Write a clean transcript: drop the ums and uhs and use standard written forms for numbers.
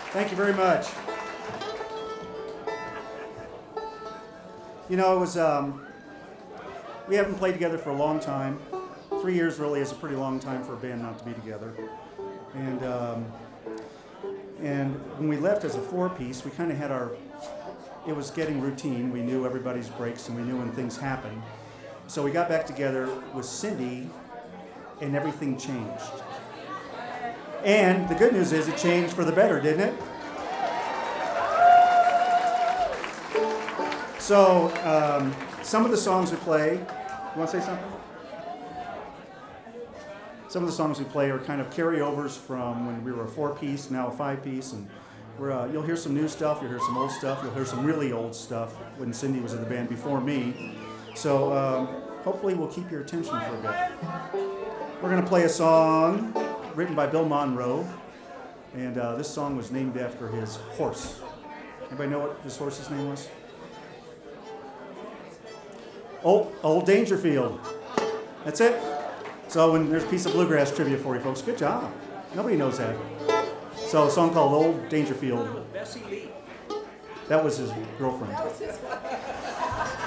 Thank you very much. You know, it was, we haven't played together for a long time. 3 years really is a pretty long time for a band not to be together. And when we left as a four-piece, we kind of had it was getting routine. We knew everybody's breaks and we knew when things happened. So we got back together with Cindy and everything changed. And the good news is it changed for the better, didn't it? So some of the songs we play, you want to say something? Some of the songs we play are kind of carryovers from when we were a four-piece, now a five-piece, and you'll hear some new stuff, you'll hear some old stuff, you'll hear some really old stuff when Cindy was in the band before me. So hopefully we'll keep your attention for a bit. We're going to play a song written by Bill Monroe, and this song was named after his horse. Anybody know what his horse's name was? Old Dangerfield. That's it. So when there's a piece of bluegrass trivia for you folks. Good job. Nobody knows that. So a song called Old Dangerfield. That was his girlfriend.